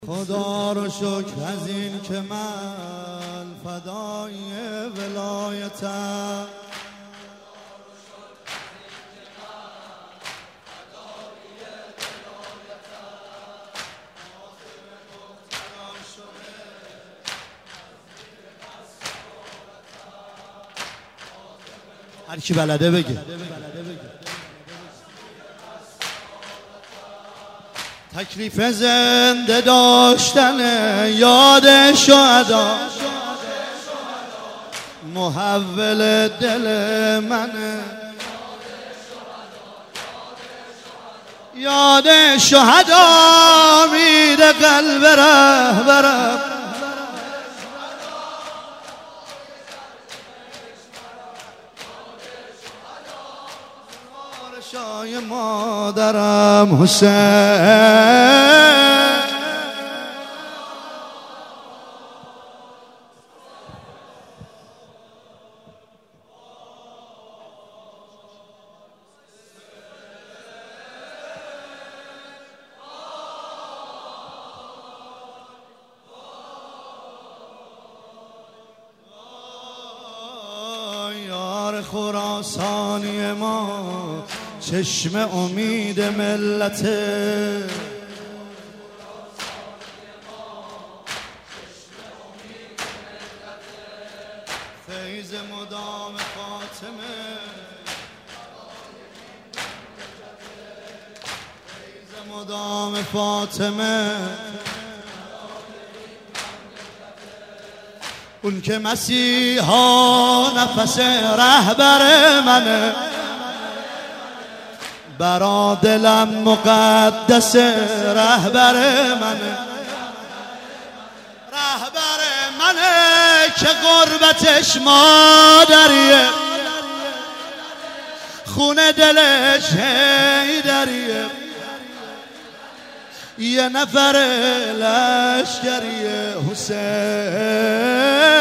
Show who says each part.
Speaker 1: خدا رو شکر از این که من فدای ولایتم. هر کی بلده بگه. تکلیف زنده داشتن یاد شهدا محول دل منه، یاد شهدا میده قلب رهبرم، شای مادرم حسین. یار خراسانی ما چشم امید ملته، فیض مدام فاطمه، فیض مدام فاطمه، اون که مسیحا نفس رهبر منه، برا دلم مقدس رهبر منه، رهبر منه که غربتش مادریه، خونه دلش حیدریه، یه نفر لشکریه حسین.